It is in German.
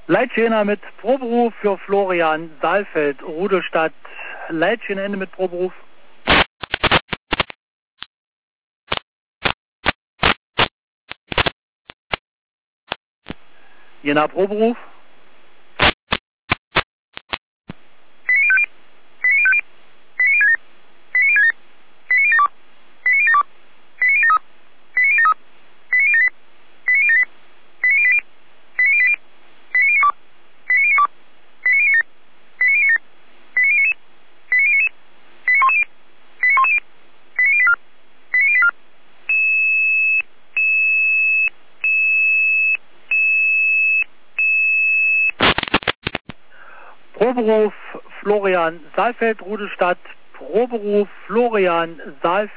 Leitschäner mit Proberuf für Florian Saalfeld, Rudolstadt. Leitschäner Ende mit Proberuf. Jena Proberuf. Proberuf Florian Saalfeld, Rudolstadt. Proberuf Florian Saalfeld.